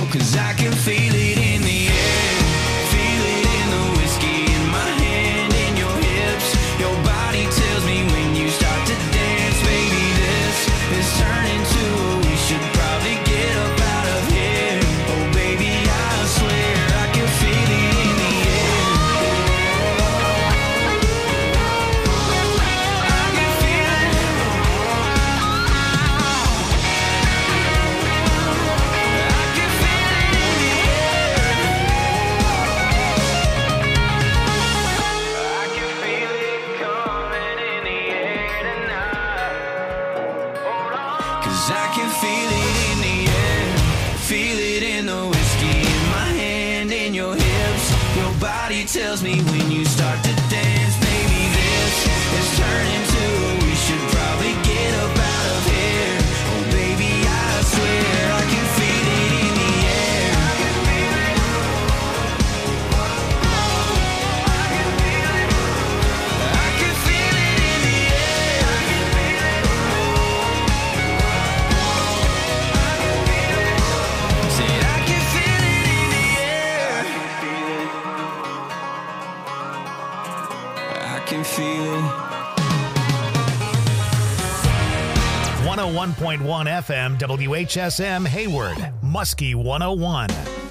'cause I can feel it in the air. Feel it in the whiskey in my hand, in your hips. Your body tells me when you start to dance, baby, this is turning to we should probably get up out of here. Oh baby, I swear I can feel it in the air. I can feel it. I can feel it in the air. I can feel it coming in the air tonight. Hold on. 'Cause I can feel it in the air. Feel it in the whiskey in my hand, in your hips. Your body tells me when you start to dance, baby, this is turning to we should probably get up out of here. Oh baby, I swear I can feel it in the air. I can feel it. I can feel it in the air. I can feel it. Said I can feel it in the air. I can feel it. 101.1 FM, WHSM Hayward, Muskie 101.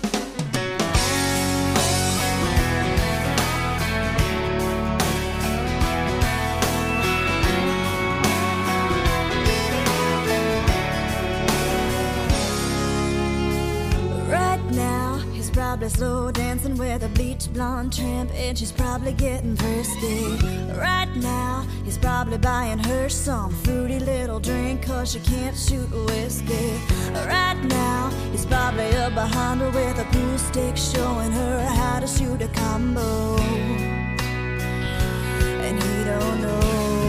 Right now, he's probably slow dancing with a bleach blonde tramp, and she's probably getting thirsty. Right now, he's probably buying her some fruity little drink, 'cause she can't shoot whiskey. Right now, he's probably up behind her with a pool stick, showing her how to shoot a combo. And he don't know.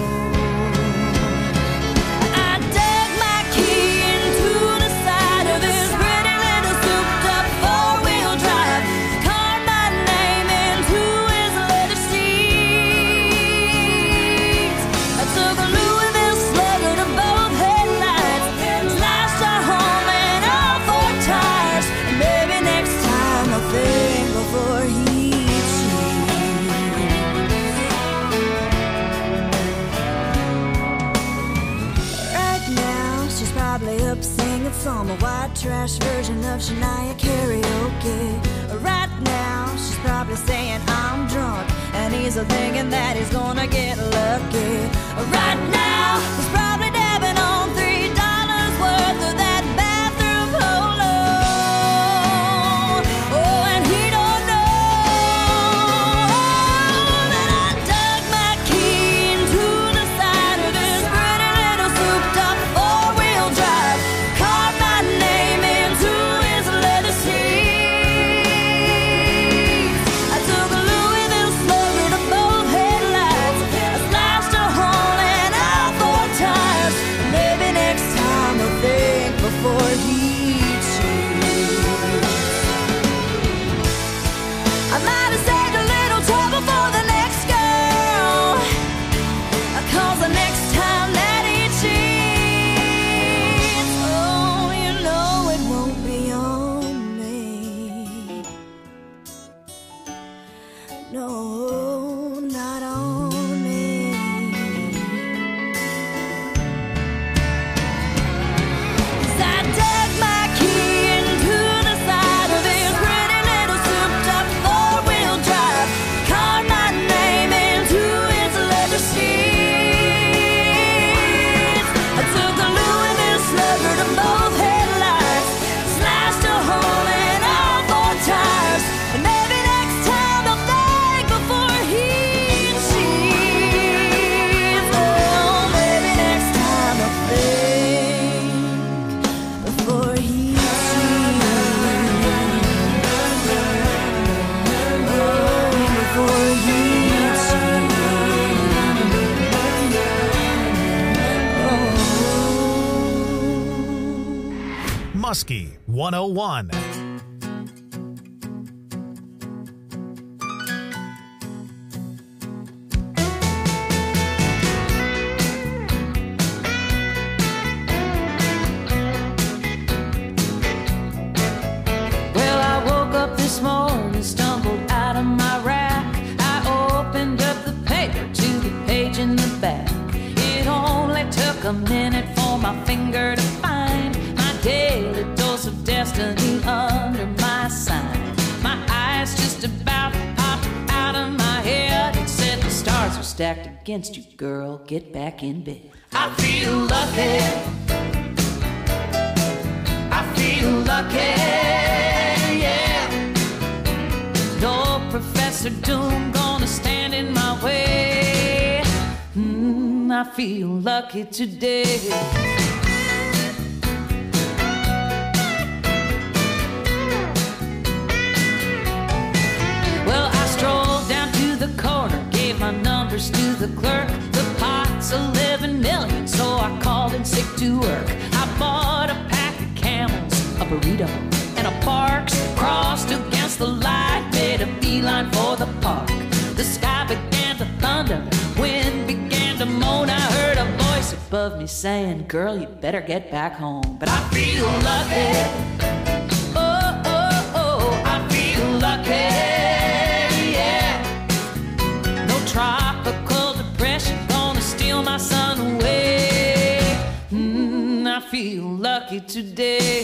I dug my key into the side of his pretty little souped-up four-wheel drive, carved my name into his leather seats. I took a Louisville Slugger to both headlights, slashed our home and all four tires. And maybe next time I'll think before he cheats. Right now, she's probably up singing some white trash version of Shania karaoke. Right now, she's probably saying I'm drunk, and he's thinking that he's gonna get lucky. Right now, he's probably dabbing on $3 worth of that bathroom polo. Oh, and he don't know that I dug my key into the side of this pretty little souped-up four-wheel drive, carved my name into his leather seats. I took a Louisville Slugger to both headlights, I slashed a hole in all four tires. Maybe next time I'll think before he cheats. I might have saved a little trouble for the next girl, 'cause the next time that he cheats, oh, you know it won't be on me. No, not on me. 'Cause I dug my key into the side of his pretty little souped-up four-wheel drive, carved my name into his leather seats. I took a Louisville Slugger to both headlights, slashed a hole in all four tires. And maybe next time I'll think before he cheats. Oh, maybe next time I'll think before he cheats. Oh, before he cheats. Muskie 101. a minute for my finger to find my daily dose of destiny under my sign. My eyes just about popped out of my head and said the stars are stacked against you, girl, get back in bed. I feel lucky. I feel lucky, yeah. No Professor Doom gonna stand in my way. I feel lucky today. Well, I strolled down to the corner, gave my numbers to the clerk. The pot's 11 million, so I called in sick to work. I bought a pack of Camels, a burrito, and a Parks. Crossed against the light, made a beeline for the park. The sky began to thunder, wind began to moan. I heard a voice above me saying, girl, you better get back home. But I feel lucky. Oh, oh, oh, I feel lucky. Yeah. No tropical depression gonna steal my sun away. I feel lucky today.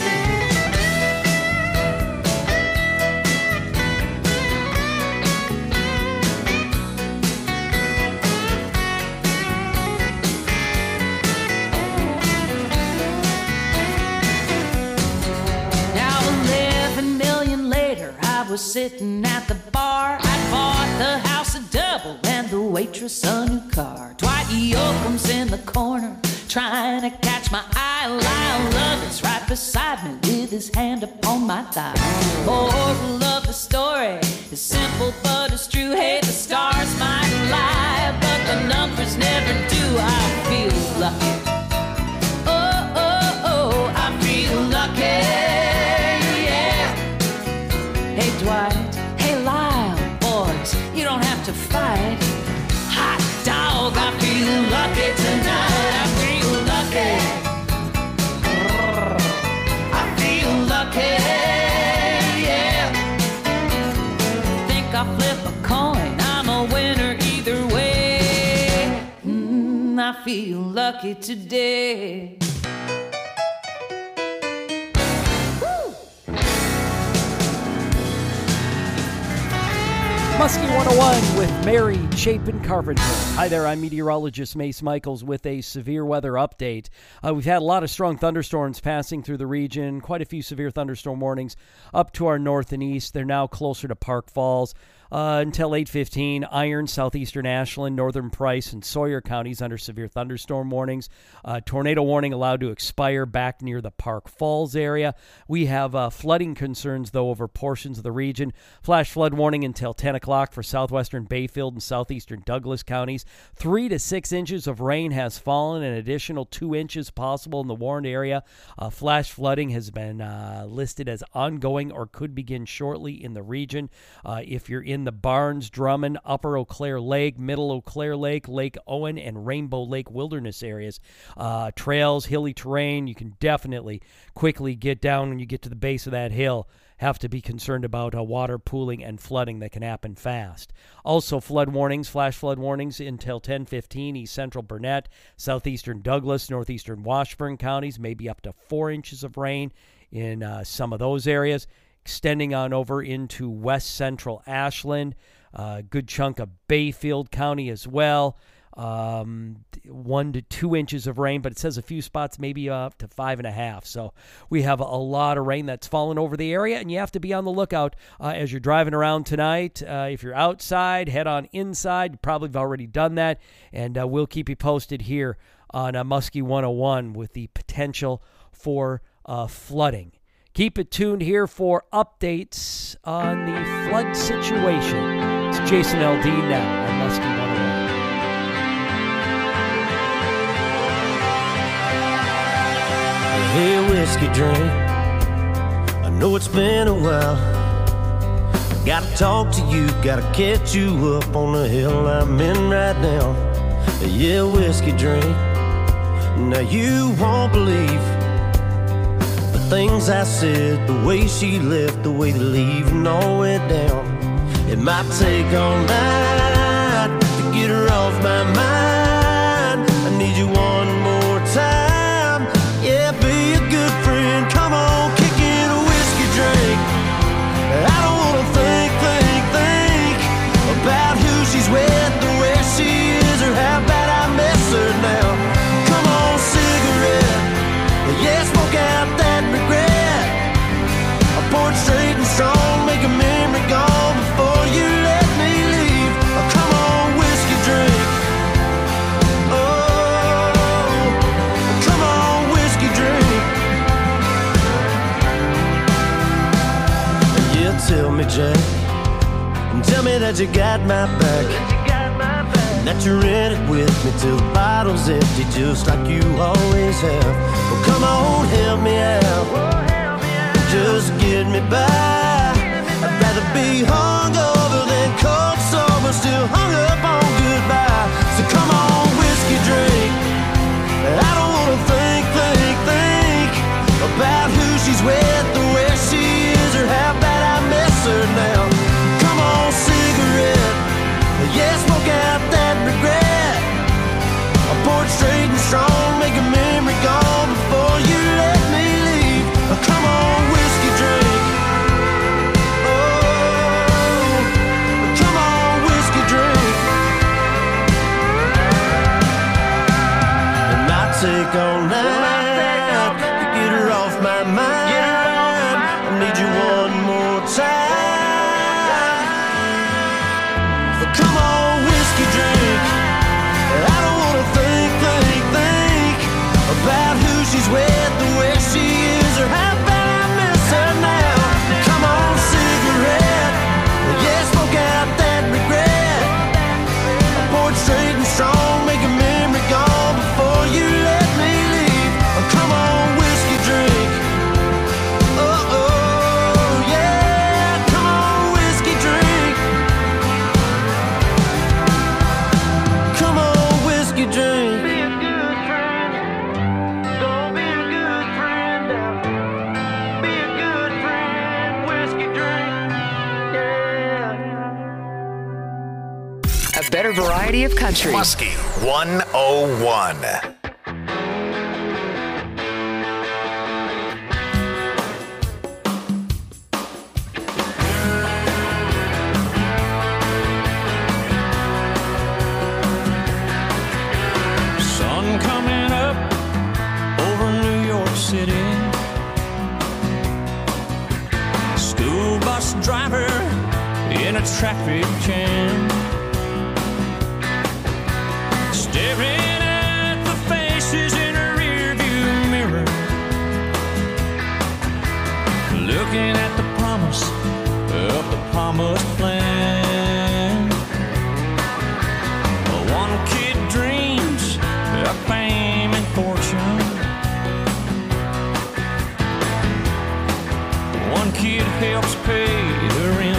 Sitting at the bar, I bought the house a double and the waitress a new car. Dwight Yoakam's in the corner trying to catch my eye. Lyle Lovett's right beside me with his hand upon my thigh. Moral of the story is simple but it's true. Hey, the stars might lie, but the numbers never do. I feel lucky. Oh, oh, oh, I feel lucky. Hey Dwight, hey Lyle, boys, you don't have to fight. Hot dog, I feel lucky tonight. I feel lucky. I feel lucky, yeah. Think I'll flip a coin, I'm a winner either way. I feel lucky today. Muskie 101 with Mary Chapin Carpenter. Hi there, I'm meteorologist Mace Michaels with a severe weather update. We've had a lot of strong thunderstorms passing through the region, quite a few severe thunderstorm warnings up to our north and east. They're now closer to Park Falls. Until 8:15, Iron, southeastern Ashland, northern Price, and Sawyer counties under severe thunderstorm warnings. Tornado warning allowed to expire back near the Park Falls area. We have flooding concerns, though, over portions of the region. Flash flood warning until 10 o'clock for southwestern Bayfield and southeastern Douglas counties. 3 to 6 inches of rain has fallen, an additional 2 inches possible in the warned area. Flash flooding has been listed as ongoing or could begin shortly in the region. If you're in the Barnes, Drummond, Upper Eau Claire Lake, Middle Eau Claire Lake, Lake Owen, and Rainbow Lake wilderness areas. Trails, hilly terrain, you can definitely quickly get down when you get to the base of that hill. Have to be concerned about water pooling and flooding that can happen fast. Also, flood warnings, flash flood warnings until 10:15, east central Burnett, southeastern Douglas, northeastern Washburn counties, maybe up to 4 inches of rain in some of those areas. Extending on over into west central Ashland, a good chunk of Bayfield County as well. 1 to 2 inches of rain, but it says a few spots maybe up to 5.5. So we have a lot of rain that's fallen over the area, and you have to be on the lookout as you're driving around tonight. If you're outside, head on inside. You probably have already done that, and we'll keep you posted here on Muskie 101 with the potential for flooding. Keep it tuned here for updates on the flood situation. It's Jason Aldean now on Muskie 101. Hey, whiskey drink, I know it's been a while. Gotta talk to you, gotta catch you up on the hill I'm in right now. Yeah, whiskey drink, now you won't believe things I said, the way she left, the way the leaving all went down. It might take all night to get her off my mind. I need you one more time. and tell me, Jack, and tell me that you got my back, and that you're in it with me till the bottle's empty, just like you always have. Well, come on, help me out, just get me by. I'd rather be hungover than cold sober, still hung up on goodbye. So come on, whiskey drink. I don't wanna think about who she's with, or where she is, or how bad I miss her now. Come on, cigarette, yeah, smoke out that regret. I'll pour it straight and strong, make a memory gone before you let me leave. Come on, whiskey drink. Oh, come on, whiskey drink. And I take all night. She's with the way she is, or how bad I miss her now. Come on, cigarette, yeah, smoke out that regret. I pour it straight and strong, make a memory gone before you let me leave. Come on, whiskey drink. Oh, oh, yeah, come on, whiskey drink. Come on, whiskey drink. Better variety of country. Muskie 101. Sun coming up over New York City. School bus driver in a traffic jam. Staring at the faces in a rearview mirror, looking at the promise of the promised land. One kid dreams of fame and fortune. One kid helps pay the rent.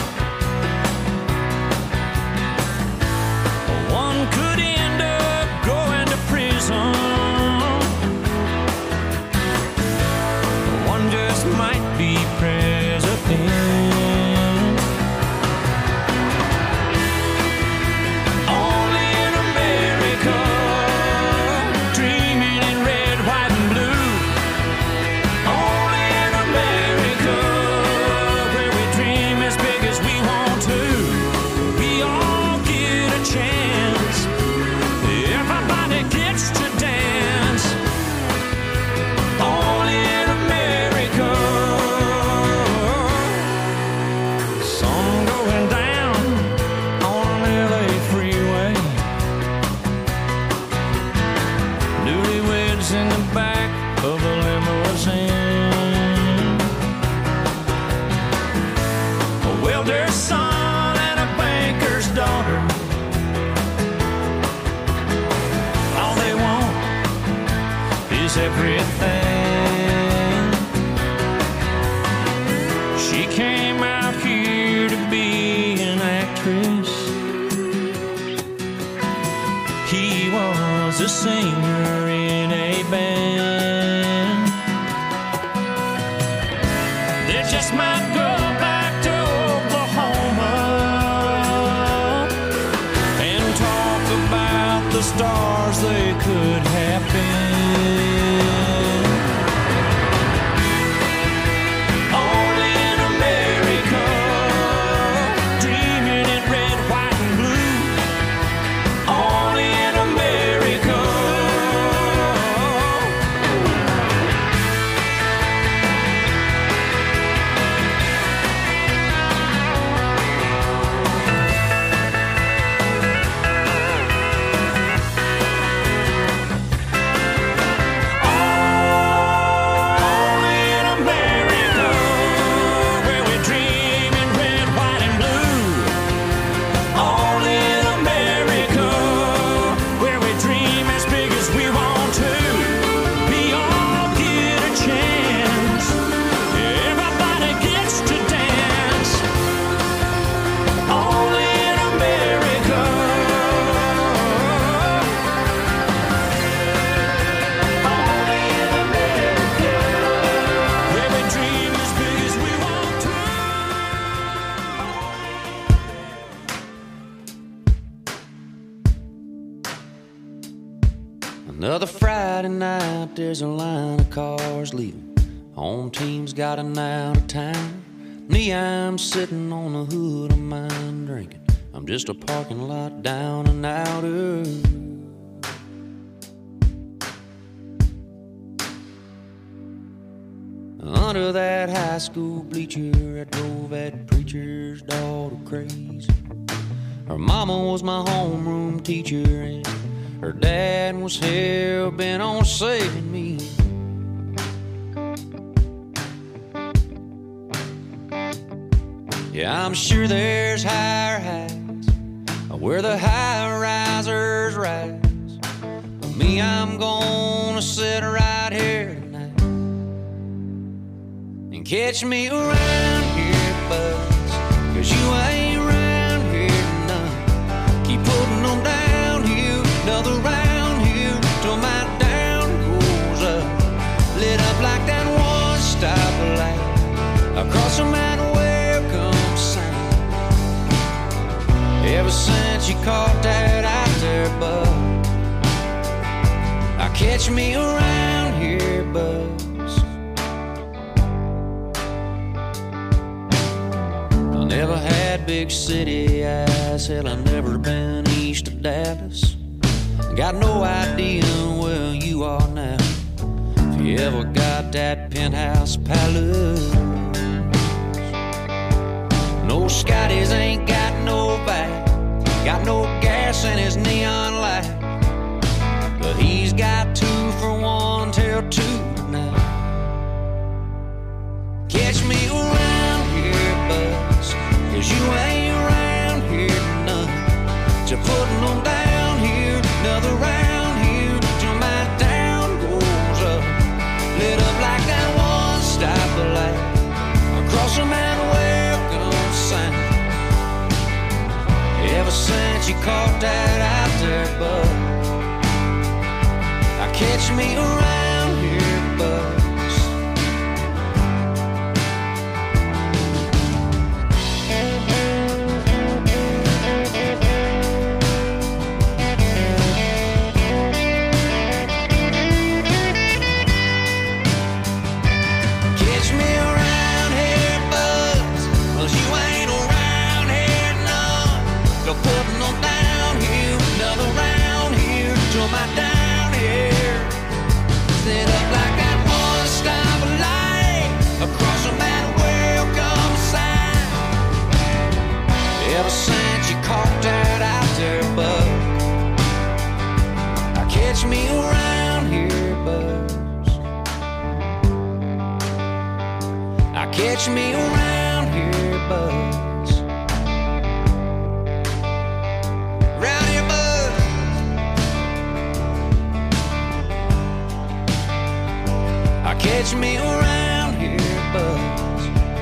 One could end up going to prison. One just might be president. Only in America, dreaming in red, white, and blue. Only in America, where we dream as big as we want to. We all get a chance. Everybody gets to dance. Only in America. Sun going down on LA freeway. Newlyweds in the back of a limousine. A welder's son and a banker's daughter. All they want is everything. She came out here to be an actress. He was a singer in a band. They just might go back to Oklahoma and talk about the stars they could have been. Only in America, dreaming in red, white, and blue. Only in America. Another Friday night, there's a line of cars leaving. Home team's got an out of town. Me, I'm sitting on the hood of mine drinking. I'm just a parking lot down and outer. Under that high school bleacher, I drove that preacher's daughter crazy. Her mama was my homeroom teacher, and her dad was hell-bent on saving me. Yeah, I'm sure there's higher heights where the high-risers rise. But me, I'm gonna sit right here tonight and catch me around here, buzz, 'cause you ain't around here none. Keep putting them downhill, another round here till my down goes up. Lit up like that one stoplight across from that welcome sign. Ever since you caught that out there, bud, I catch me around here, buzz. I never had big city eyes, hell, I've never been east of Dallas. Got no idea where you are now, if you ever got that penthouse palace. No, Scotty's ain't got no back, got no gas in his neon light, but he's got 2 for 1 till 2 now. Catch me around here, buzz, 'cause you ain't around here none. Just putting them down here, another round here till my down goes up. Lit up like that one stoplight across from that welcome sign. Ever since you caught that out there, bud, I catch me around here, buzz. Catch me around here, buzz, 'cause you ain't around here none. Go putting them down here, another round here till my down here. Set up like that one stoplight across from that welcome sign. Ever since you caught that out there, bud, I catch me around here, buzz. I catch me around here, buzz. Round here, buzz. I catch me around here, buzz.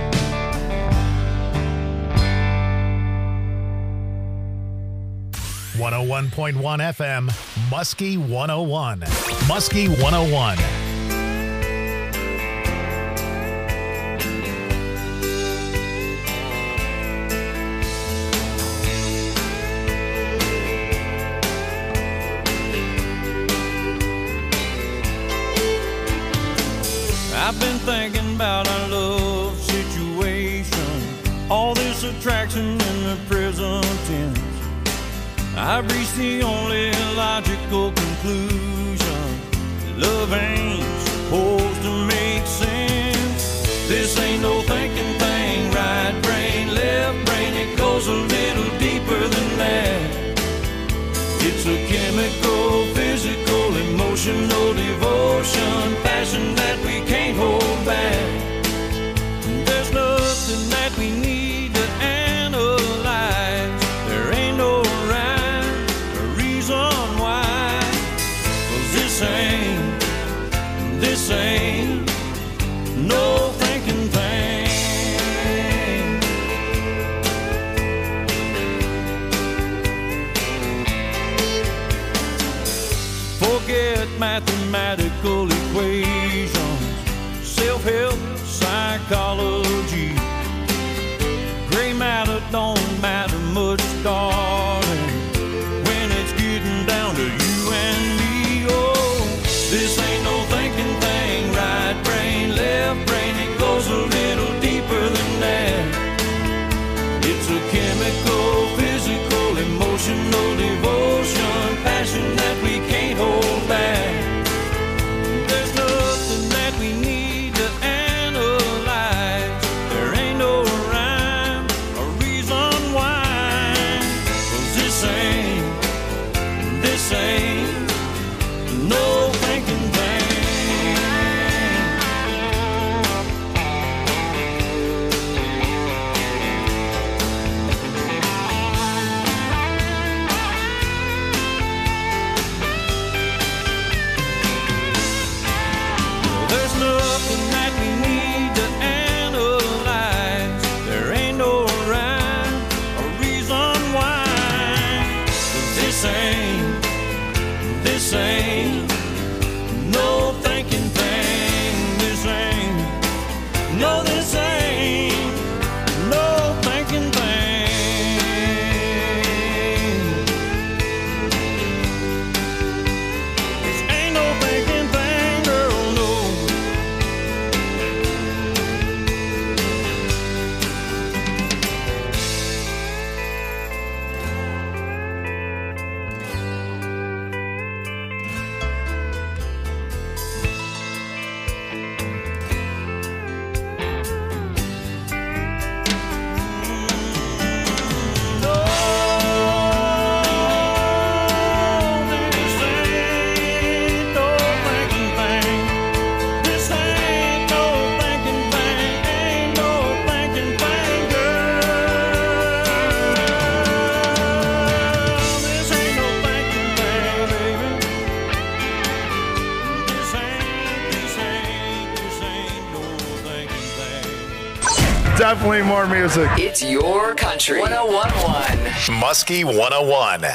.1 FM, Muskie 101. Muskie 101. I've been thinking about our love situation, all this attraction in the present tense. I've reached the only logical conclusion: love ain't supposed to make sense. This ain't no thinking thing, right brain, left brain, it goes a little deeper than that. It's a chemical, physical, emotional devotion, passion that we can't hold back. There's nothing that we need to analyze. There ain't no rhyme or reason why. 'Cause this ain't definitely more music. It's your country. 101.1. Muskie 101.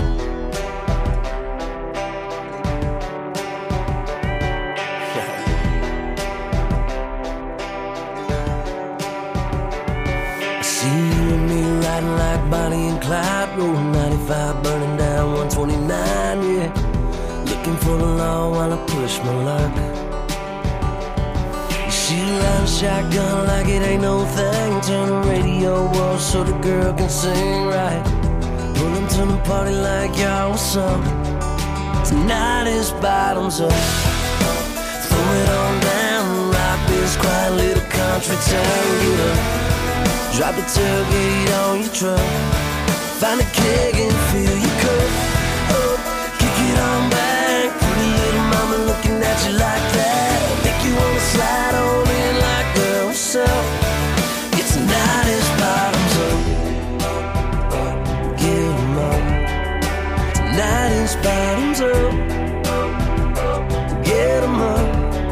See you and me riding like Bonnie and Clyde, rolling 95, burning down 129, yeah. Looking for the law while I push my luck. She riding shotgun like it ain't no thing. Turn the radio off so the girl can sing right. Pulling to the party like, y'all, what's up? Tonight is bottoms up. Throw it on down, rock this quiet little country town. Get up, drop the tailgate on your truck. Find a keg and fill your cup up. Kick it on back, pretty little mama looking at you like that. Make you wanna slide on in like, girl, what's up? Yeah, tonight is bottoms up. Get 'em up. Tonight is bottoms up. Get 'em up.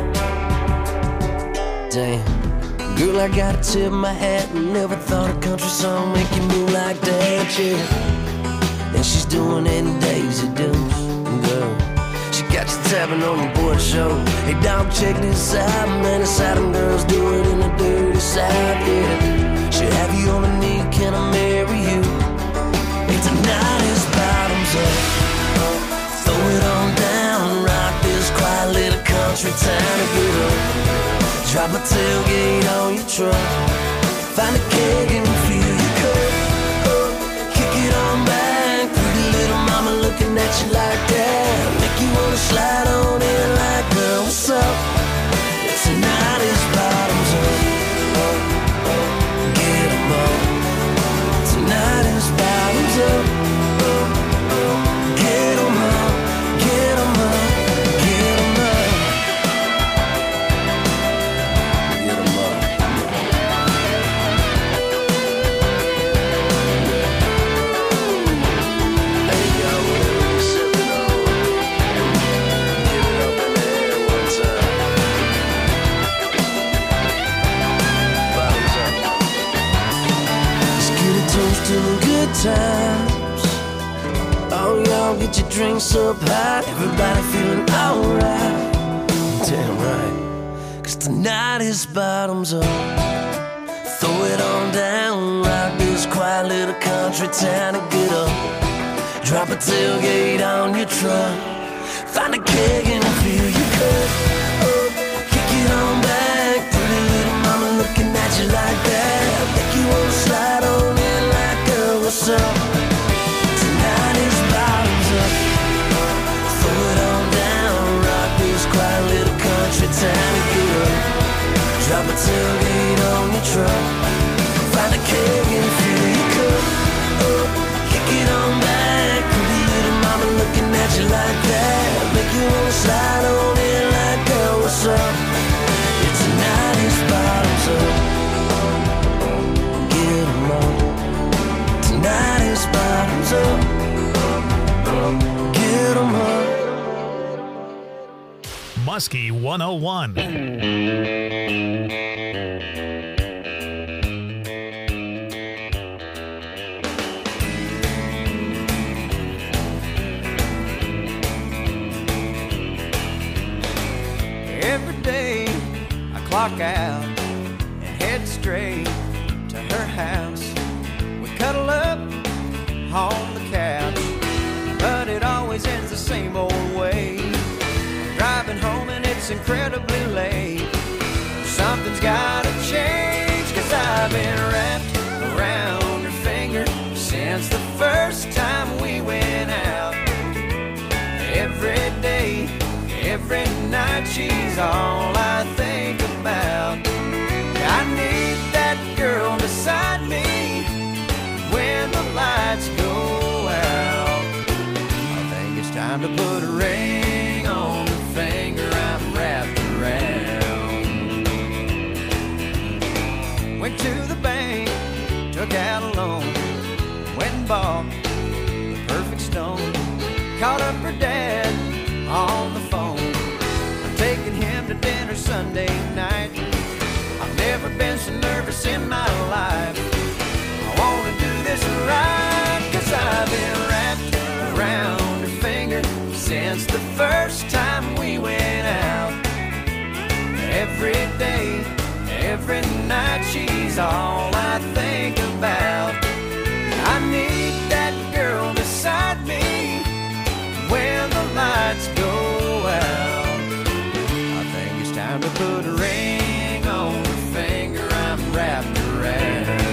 Damn, girl, I gotta tip my hat. Never thought a country song make you move like that, yeah. And she's doing it in Daisy Dukes, girl. She got you tapping on the board show. Hey, dog, check this out, man. The Southern girls do it in the dirty South, yeah. She'll have you on the knee, can I marry you? Hey, tonight is bottoms up. Throw it on down, rock this quiet little country town to get up. Drop a tailgate on your truck. Find a keg and fill your cup up. Kick it on back, pretty little mama looking at you like that. Make you wanna slide on in like, girl, what's up? Tonight is bottoms up. Get 'em up. Tonight is bottoms up. Get 'em up. Get 'em up. Get 'em up. Get 'em up. Hey, yo, sip it on. Give it up in the air one time. Bottoms up. Let's get a toast to the good times. Oh, y'all get your drinks up high. Everybody feeling alright. Damn right. 'Cause tonight is bottoms up. Throw it on down, rock this quiet little country town to get up. Drop a tailgate on your truck. Find a keg and fill your cup up. Kick it on back, pretty little mama looking at you like that. Make you wanna slide on in like, girl, what's up? Tonight is bottoms up. Throw it on down, rock this quiet little country town to get up. Drop a tailgate on your truck. Find a keg and fill your cup up. Kick it on back, pretty little mama looking at you like that. Make you wanna slide on in like, girl, what's up? Yeah, tonight is bottoms up. Get 'em up. Tonight is bottoms up. Get 'em up. Muskie 101. Every day I clock out and head straight to her house. We cuddle up on the couch, but it always ends the same old way. Driving home and it's incredibly late. Something's gotta change, 'cause I've been wrapped around her finger since the first time we went out. Every day, every night, she's all I think about. I need that girl beside me when the lights go out. I think it's time to put a ring on the finger I'm wrapped around. Went to the bank, took out a loan, went and bought the perfect stone. Called up her dad on the phone. I'm taking him to dinner Sunday night. I've never been so nervous in in my life. I wanna do this right, 'cause I've been wrapped around her finger since the first time we went out. Every day, every night, she's all I think about. I need that girl beside me when the lights go out. I think it's time to put a ring on the finger I'm wrapped around.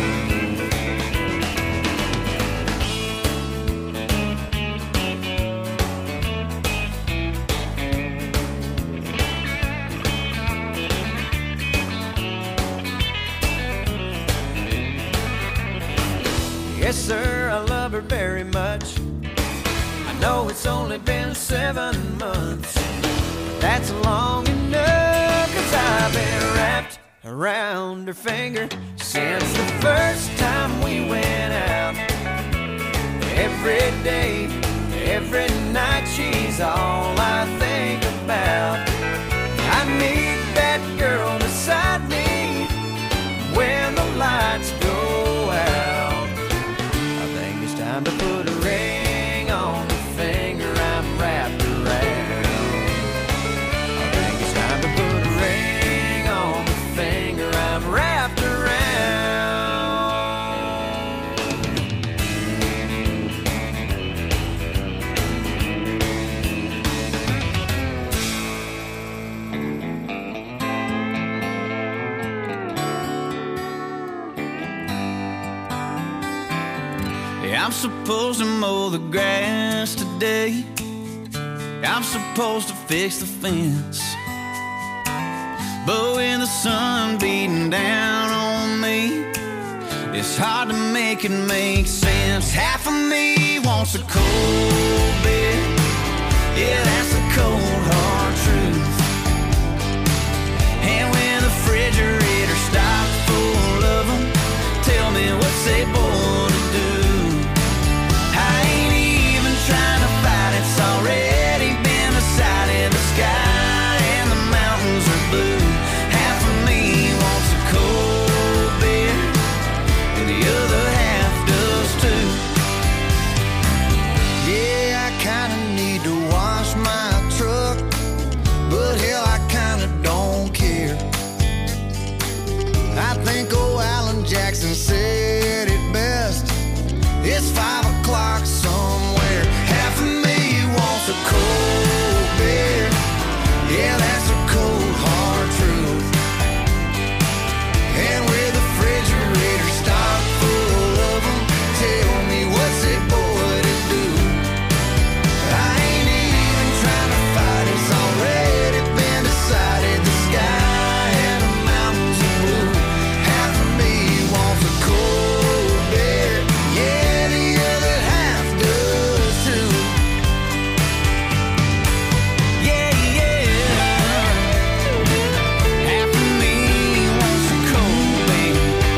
Yes, sir, I love her very much. I know it's only been 7 months. That's long enough, 'cause I've been wrapped around her finger since the first time we went out. Every day, every night, she's all I think about. I need that girl beside me when the lights go out. I think it's time to put a ring on the finger I'm wrapped around. I think it's time to put a ring on the finger I'm wrapped around. I'm supposed to mow the grass today. I'm supposed to fix the fence. But with the sun beating down on me, it's hard to make it make sense. Half of me wants a cold beer. Yeah, that's the cold hard truth. And when the refrigerator's stocked full of them, tell me what's they born to do. Trying to fight, it's already been decided. The sky and the mountains are blue. Half of me wants a cold beer, and the other half does too. Yeah, I kinda need to wash my truck, but hell, I kinda don't care. I think old Alan Jackson said it best. It's 5 o'clock somewhere. Half of me wants a cold beer. Yeah, that's a cold hard truth. And with the refrigerator stocked full of them, tell me what's it boy to do. I ain't even trying to fight, it's already been decided. The sky and the mountains are blue. Half of me wants a cold beer. Yeah, the other half does too. Yeah, yeah. Half of me wants a cold beer.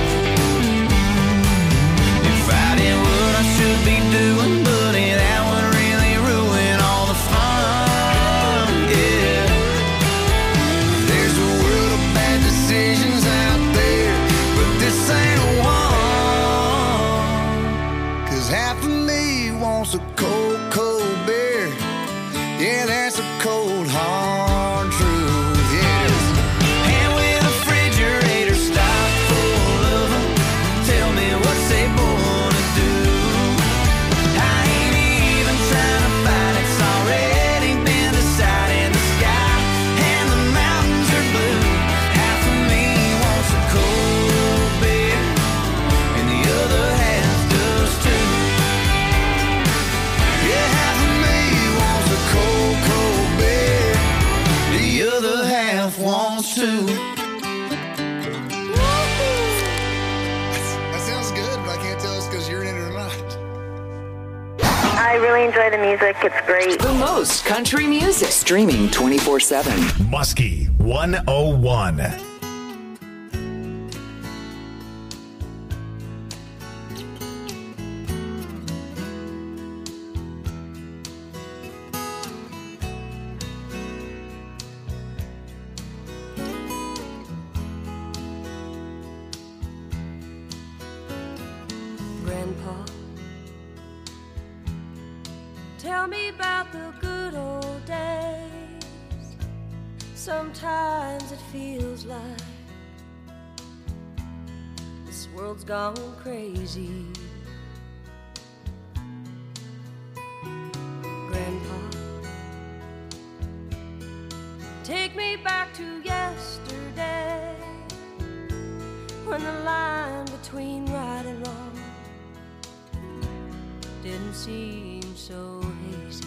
If I did what I should be doing, buddy, that would really ruin all the fun. Yeah. There's a world of bad decisions out there, but this ain't one. 'Cause half of me wants a cold, cold beer. Yeah, that's a cold, hard truth. Yes. And with the refrigerator stocked full of them, tell me what's they born to do. I ain't even trying to fight, it's already been decided. The sky and the mountains are blue. Half of me wants a cold beer, and the other half does too. Yeah, half of me wants a cold, cold beer. The other half wants to. That sounds good, but I can't tell it's because you're in it or not. I really enjoy the music. It's great. The most country music. Streaming 24/7. Muskie 101. Grandpa, tell me about the good old days. Sometimes it feels like this world's gone crazy. Grandpa, take me back to yesterday, when the line between right and wrong didn't seem so hazy.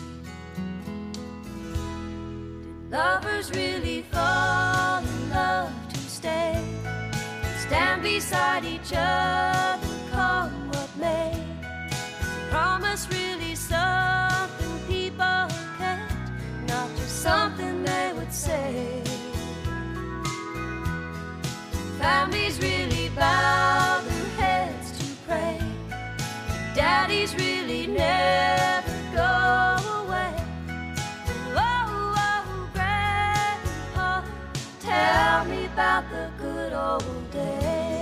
Did lovers really fall in love to stay, stand beside each other, come what may? Is a promise really something people kept, not just something they would say? Families really bow their heads to pray, daddies really never go away. Oh, oh, Grandpa, tell me about the good old days.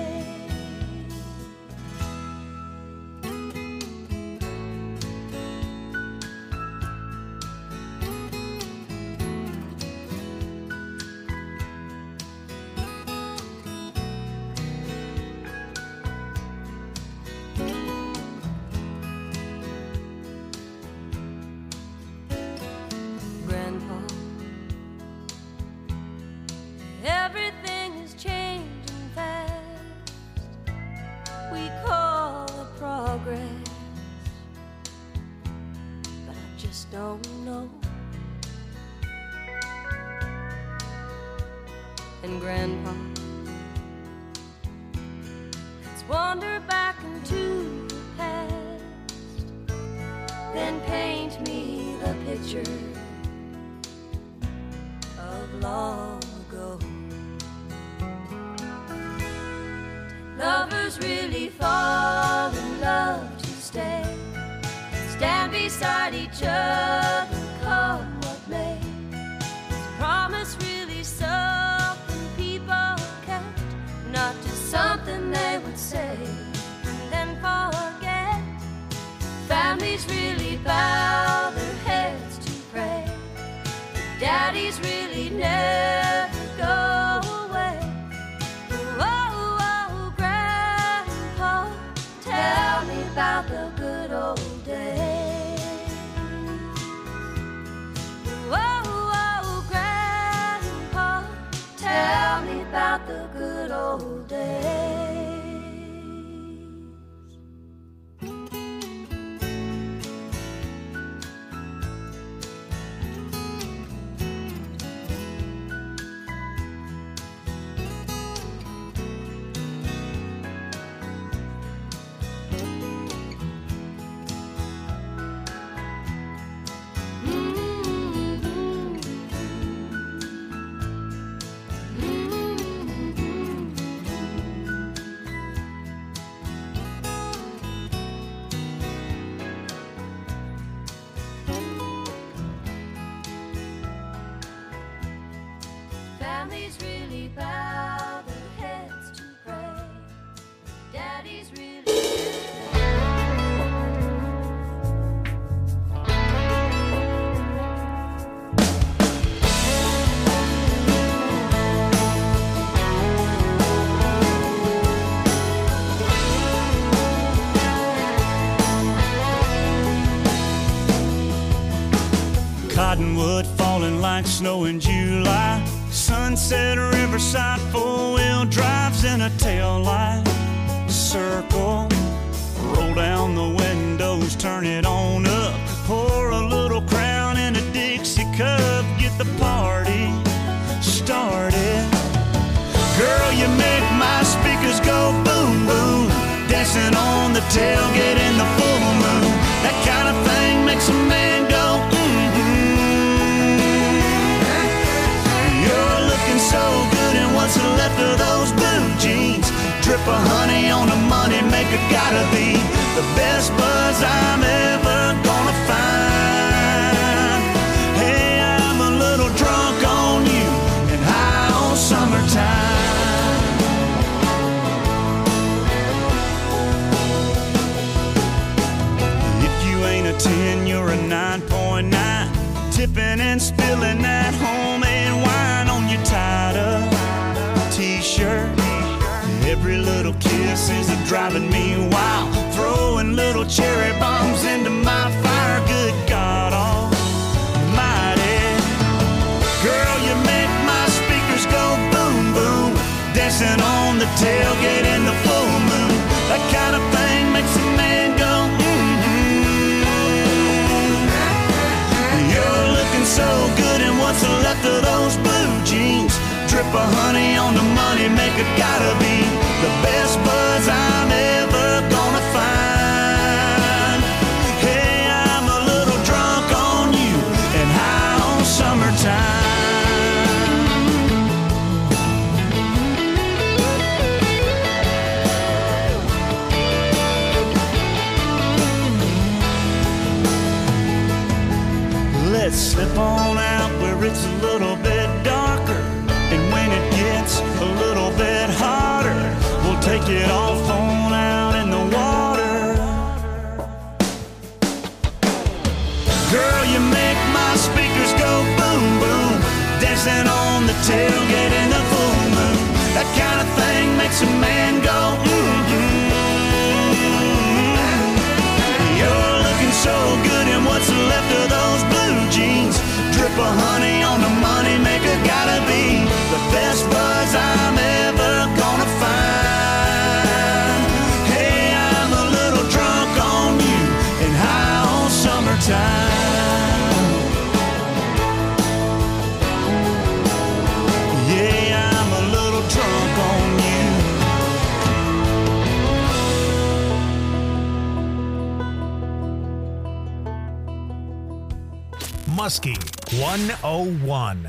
Everything is changing fast. We call it progress, but I just don't know. And Grandpa, let's wander back into the past, then paint me the picture of long ago. Lovers really fall in love to stay, stand beside each other, come what may? Is a promise really something people kept, not just something they would say and then forget? Families really bow their heads to pray, daddies really never go away. Tell me about the good old days. Oh, oh, Grandpa, tell me about the good old days. Families really bow their heads to pray, daddies really Cottonwood falling like snow in July, Sunset Riverside, four-wheel drives in a tail light. Circle, roll down the windows, turn it on up, pour a little Crown in a Dixie cup, get the party started. Girl, you make my speakers go boom, boom, dancing on the tailgate in the full moon. That kind of thing makes a man go You're looking so good in what's left of those blue jeans. Drip of honey on the money maker, gotta be the best buzz I'm ever gonna find. Hey, I'm a little drunk on you and high on summertime. 10, you're a 9.9. Tipping and spilling that homemade wine on your tied-up t-shirt. Every little kiss is driving me wild. Throwing little cherry bombs into my fire. Good God almighty. Girl, you make my speakers go boom, boom. Dancing on the tailgate in the full moon. That kind of thing makes a man go You're looking so good in what's left of those blue jeans. Drip of honey on the money maker, gotta be the best buzz I'm ever gonna find. Hey, I'm a little drunk on you and high on summertime. Let's slip on out where it's a little bit darker. And when it gets a little bit hotter, we'll take it off on out in the water. Girl, you make my speakers go boom, boom. Dancing on the tailgate in the full moon. That kind of thing makes a man go You're looking so good in what's left of those blue jeans. Drip of honey on the money maker, gotta be the best buzz I'm ever gonna find. Hey, I'm a little drunk on you and high on summertime. Yeah, I'm a little drunk on you. Muskie 101.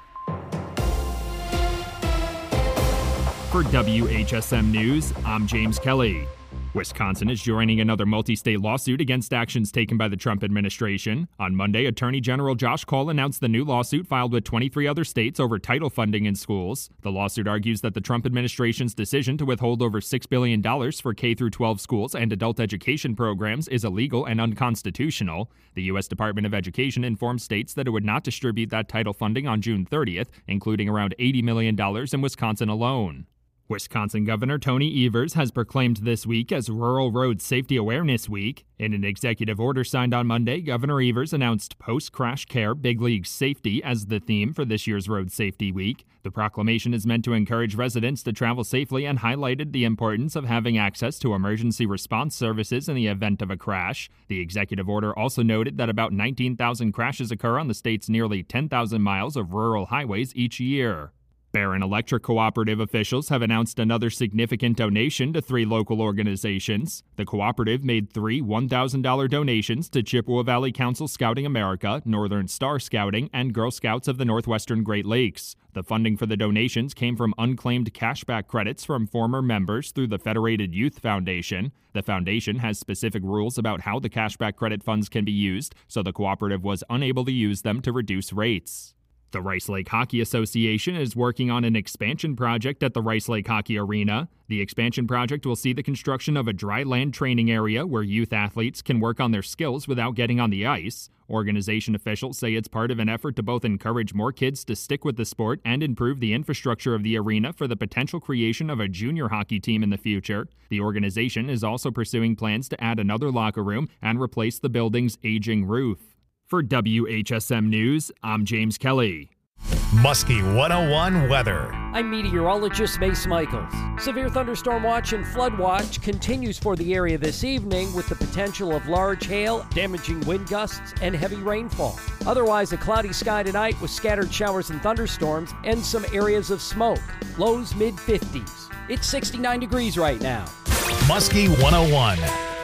For WHSM News, I'm James Kelly. Wisconsin is joining another multi-state lawsuit against actions taken by the Trump administration. On Monday, Attorney General Josh Cole announced the new lawsuit filed with 23 other states over title funding in schools. The lawsuit argues that the Trump administration's decision to withhold over $6 billion for K-12 schools and adult education programs is illegal and unconstitutional. The U.S. Department of Education informed states that it would not distribute that title funding on June 30th, including around $80 million in Wisconsin alone. Wisconsin Governor Tony Evers has proclaimed this week as Rural Road Safety Awareness Week. In an executive order signed on Monday, Governor Evers announced post-crash care big league safety as the theme for this year's Road Safety Week. The proclamation is meant to encourage residents to travel safely and highlighted the importance of having access to emergency response services in the event of a crash. The executive order also noted that about 19,000 crashes occur on the state's nearly 10,000 miles of rural highways each year. Barron Electric Cooperative officials have announced another significant donation to 3 local organizations. The cooperative made 3 $1,000 donations to Chippewa Valley Council Scouting America, Northern Star Scouting, and Girl Scouts of the Northwestern Great Lakes. The funding for the donations came from unclaimed cashback credits from former members through the Federated Youth Foundation. The foundation has specific rules about how the cashback credit funds can be used, so the cooperative was unable to use them to reduce rates. The Rice Lake Hockey Association is working on an expansion project at the Rice Lake Hockey Arena. The expansion project will see the construction of a dry land training area where youth athletes can work on their skills without getting on the ice. Organization officials say it's part of an effort to both encourage more kids to stick with the sport and improve the infrastructure of the arena for the potential creation of a junior hockey team in the future. The organization is also pursuing plans to add another locker room and replace the building's aging roof. For WHSM News, I'm James Kelly. Muskie 101 weather. I'm meteorologist Mace Michaels. Severe thunderstorm watch and flood watch continues for the area this evening with the potential of large hail, damaging wind gusts, and heavy rainfall. Otherwise, a cloudy sky tonight with scattered showers and thunderstorms and some areas of smoke. Lows mid-50s. It's 69 degrees right now. Muskie 101.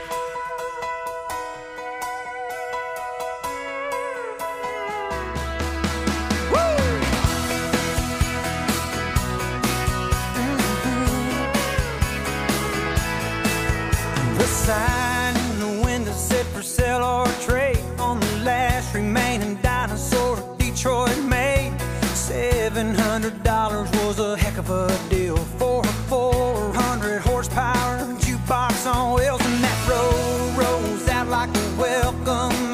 Sign in the window said for sale or trade on the last remaining dinosaur Detroit made. $700 was a heck of a deal for a 400 horsepower jukebox on wheels, and that road rolls out like a welcome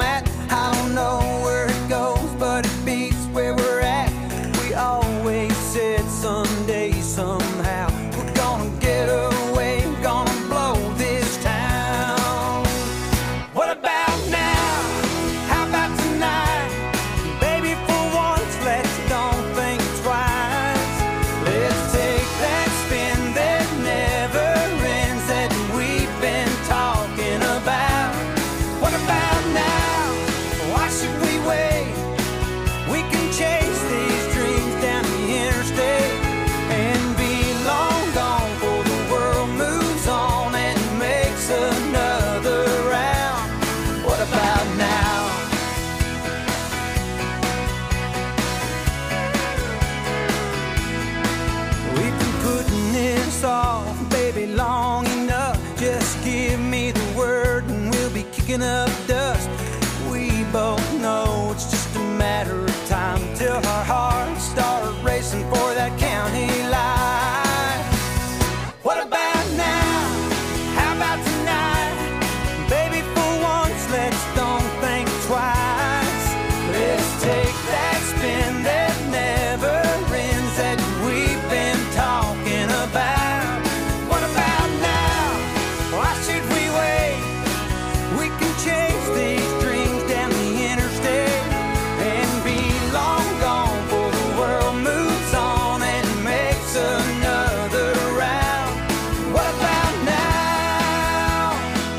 kicking up dust. We both know it's just a matter of time till our hearts start racing for that county line. What about now? How about tonight? Baby, for once, let's don't think twice. Let's take that spin that never ends that we've been talking about. What about now? Why should we wait? We can chase these dreams down the interstate and be long gone before the world moves on and makes another round. What about now?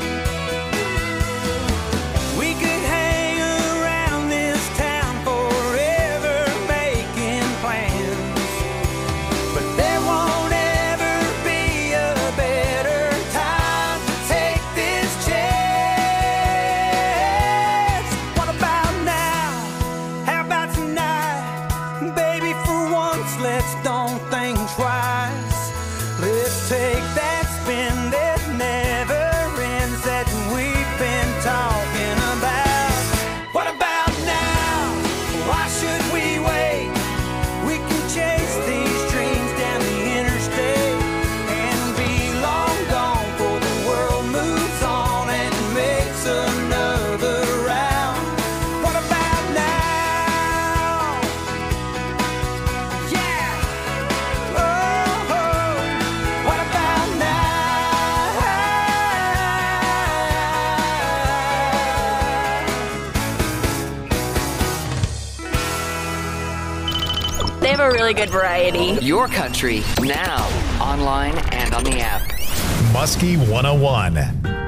We could hang around this town forever making plans, but there won't ever be a better time to take this chance. What about now? How about tonight? Baby, for once, let's don't think twice. Let's take that spin that never ends that we've been talking about. What about now? Why should we wait? We can chase these dreams down the interstate and be long gone before the world moves on and makes another round. What about now? Yeah. Oh, what about now? They have a really good variety. Your country, now, online and on the app. Muskie 101.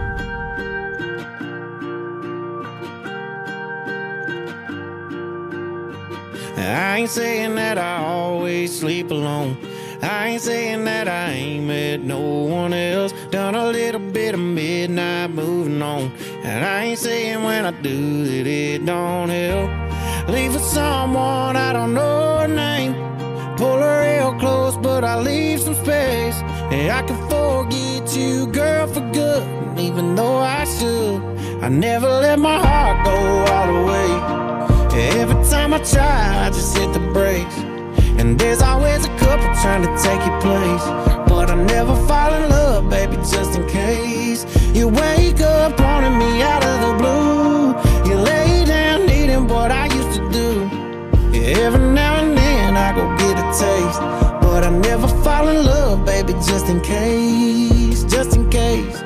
I ain't saying that I always sleep alone. I ain't saying that I ain't met no one else. Done a little bit of midnight moving on. And I ain't saying when I do that it don't help. Leave with someone I don't know her name. Pull her real close, but I leave some space. And I can forget you, girl, for good. And even though I should, I never let my heart go all the way. Every time I try, I just hit the brakes. And there's always a couple trying to take your place. But I never fall in love, baby, just in case. You wake up wanting me out of the blue. You lay down needing what I used to do. Every now and then I go get a taste. But I never fall in love, baby, just in case. Just in case.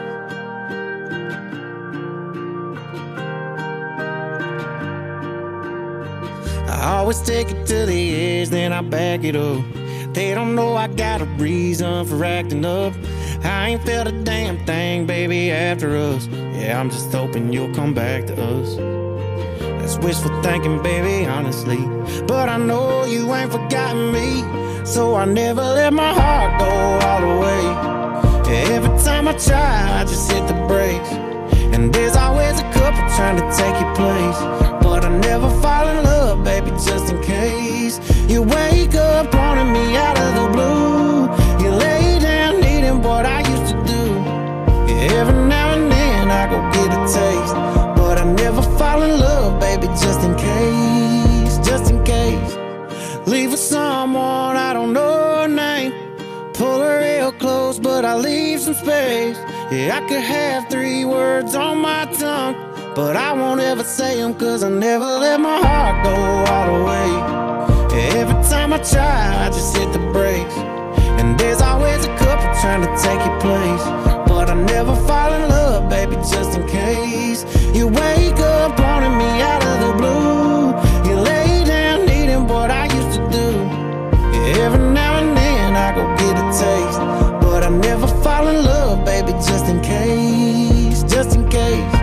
I always take it to the edge, then I back it up. They don't know I got a reason for acting up. I ain't felt a damn thing, baby, after us. Yeah, I'm just hoping you'll come back to us. That's wishful thinking, baby, honestly. But I know you ain't forgotten me. So I never let my heart go all the way. Every time I try, I just hit the brakes. And there's always a couple trying to take your place. But I never fall in love, baby, just in case. You wake up wanting me out of the blue. You lay down needing what I used to do. Every now and then I go get a taste. But I never fall in love, baby, just in case. Just in case. Leave with someone I don't know her name. Pull her real close, but I leave some space. Yeah, I could have 3 words on my tongue, but I won't ever say them, cause I never let my heart go all the way. Every time I try, I just hit the brakes. And there's always a couple trying to take your place. But I never fall in love, baby, just in case. You wake up wanting me out of the blue. You lay down needing what I used to do. Every now and then I go get a taste. But I never fall in love, baby, just in case. Just in case.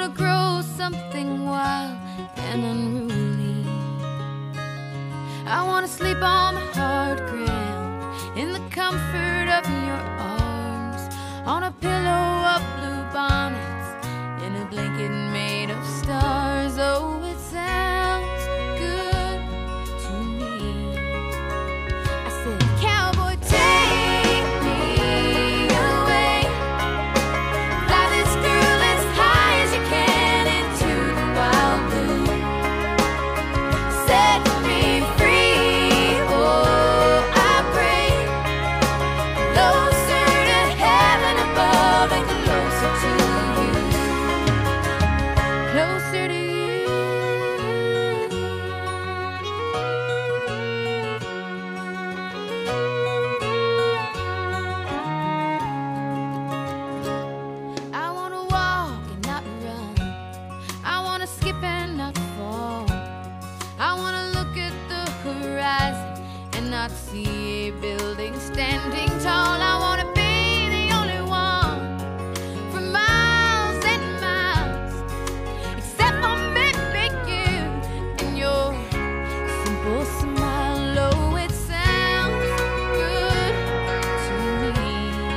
wanna grow something wild and unruly. I wanna sleep on the hard ground in the comfort of your arms, on a pillow of blue bonnets, in a blanket made of stars. Oh, it sounds good to me. I said, cowboy, take me away. Fly this girl as high as you can into the wild blue. Set me free, oh, I pray. Closer to heaven above and closer to you. Closer to you. I wanna walk and not run. I wanna skip and not fall. I wanna look at the horizon and not see a building standing tall. I wanna be the only one for miles and miles, except for maybe you and your simple smile. Oh, it sounds good to me.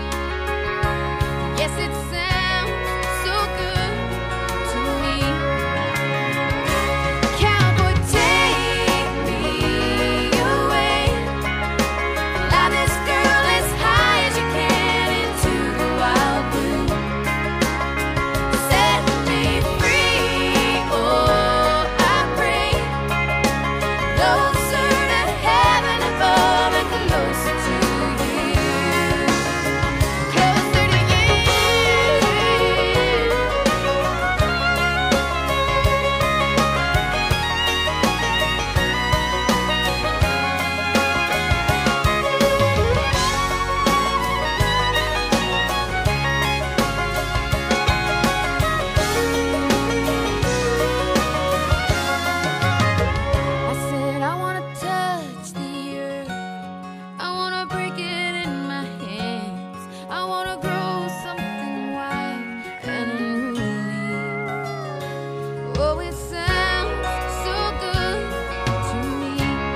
Yes, it sounds so good to me. Cowboy, take me away. Fly this girl as high as you can into the wild blue. Set me free, oh, I pray. Closer to heaven above and closer to you. Closer to you. I said I wanna touch the earth. I wanna break it in my hands. I wanna grow something wild and unruly. Oh, it sounds so good to me.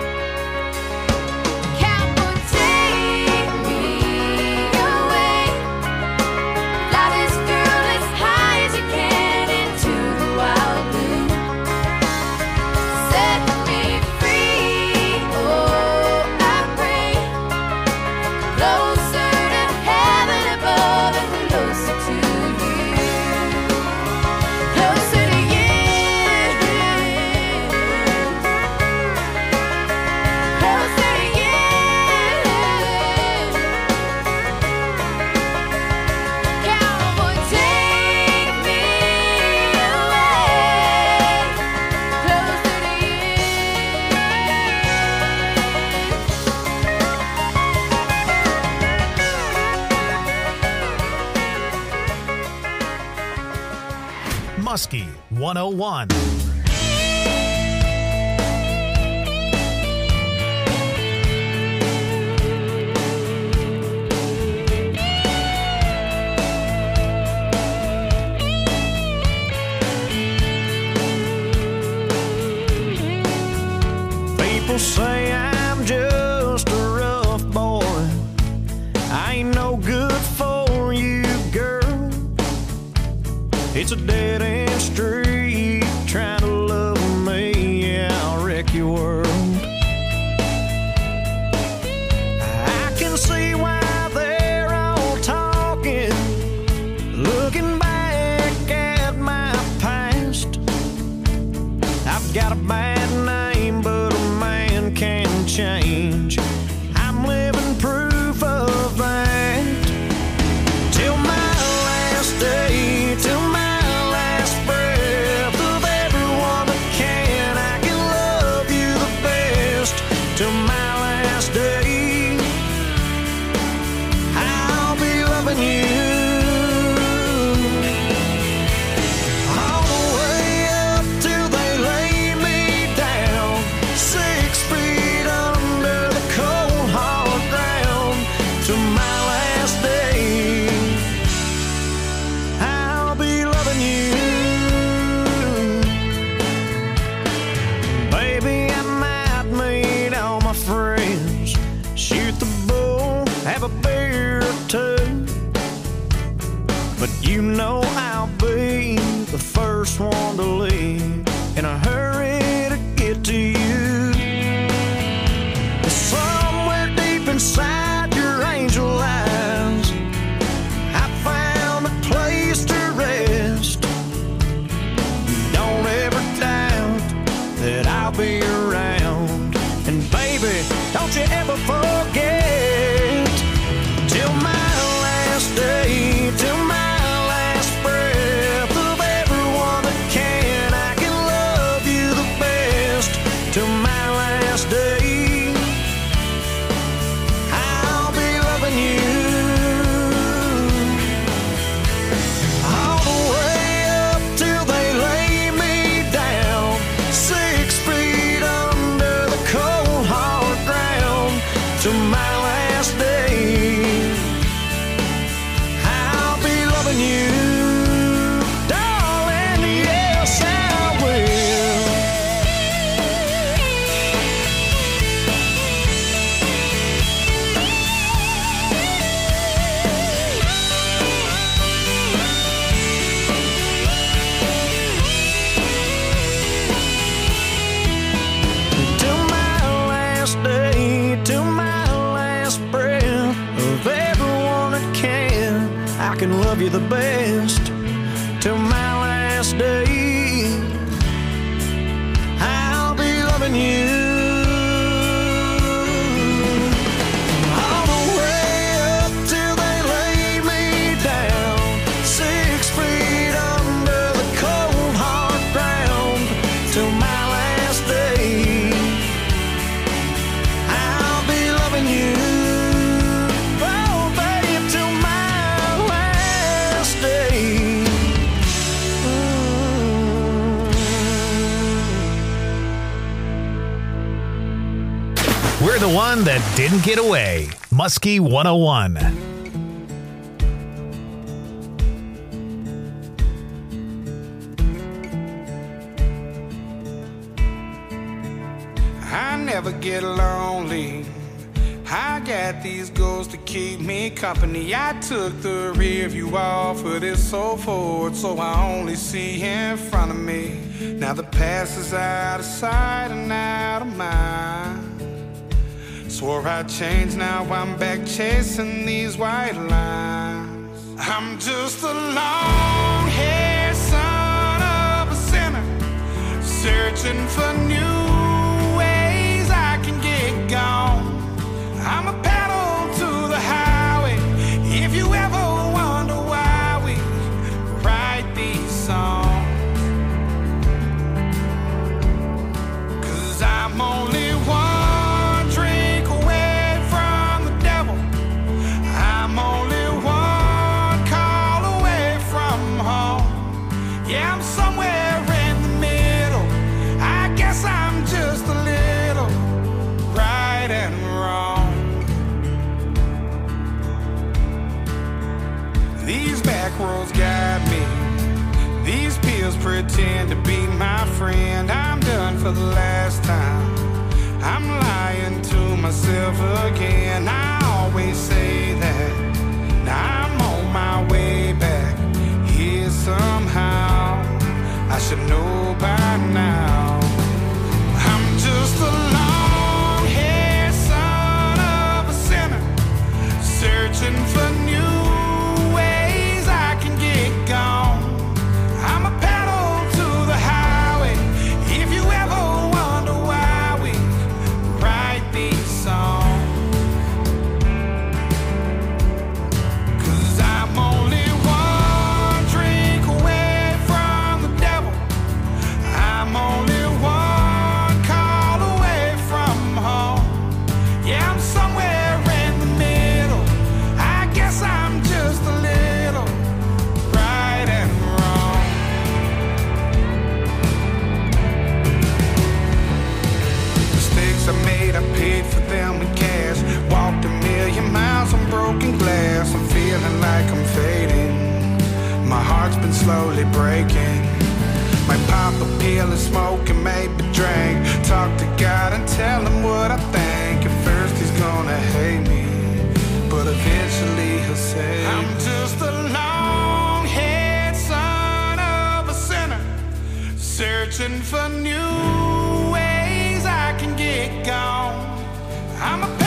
Cowboy, take me away. Fly this girl as high as you can into the wild blue. Set me free, oh, I pray. Closer to heaven above and closer to you. Closer to you. Closer to you. Cowboy, take me away. Closer to you. Muskie 101. People say I'm just a rough boy. I ain't no good for you, girl. It's a dead end street trying to love me. Yeah, I'll wreck your world. I can see why they're all talking, looking back at my past. I've got a bad name, but a man can change. I'm living proof of that. Till my last day, till my last breath of everyone that can, I can love you the best. Till my last day, I'll be loving you. All the way up till they lay me first one to leave in a hurry to get to you. Somewhere deep inside your angel eyes, I found a place to rest. Don't ever doubt that I'll be around. And baby, don't you ever forget, till my last day, till my last breath of everyone that can, I can love you the best. Till my last day, I'll be loving you all the way up till they lay me down, 6 feet under the cold hard ground. Till my last day, I'll be loving you, darling, yes I will. Till my last day, till my last breath of everyone that can, I can love you the best. Till my last day, I'll be loving you all the way up till they lay me down, 6 feet under the cold hard ground. Till my last day, I'll be loving you, oh babe, till my last day. We're the one that didn't get away. Muskie 101. I never get lonely. I got these goals to keep me company. I took the rear view off of this old Ford, so I only see in front of me. Now the past is out of sight and out of mind. Swore I'd change, now I'm back chasing these white lines. I'm just a long-haired son of a sinner, searching for new ways I can get gone. I'm a pedal to the highway, if you ever wonder why we write these songs. 'Cause I'm only one drink away from the devil. I'm only one call away from home. Yeah, I'm somewhere in the middle. I guess I'm just a little right and wrong. These back roads got me. These pills pretend to be my friend. I'm done for the last time. I'm lying to myself again. I always say that. Now I'm on my way back here somehow. I should know by now. I'm just a long-haired son of a sinner, searching for new ways I can get gone. I'm a pedal to the highway, if you ever wonder why we write these songs. 'Cause I'm only one drink away from the devil. I'm only one call away from home. Yeah, I'm somewhere in the middle. I guess I'm just a little right and wrong. Mistakes I made, I paid for them in cash. Walked a million miles on broken glass. I'm feeling like I'm fading. My heart's been slowly breaking. Might pop a pill and smoke and maybe drink. Talk to God and tell him what I think. At first he's gonna hate me, but eventually he'll say, I'm just a long-haired son of a sinner, searching for new ways I can get gone. I'm a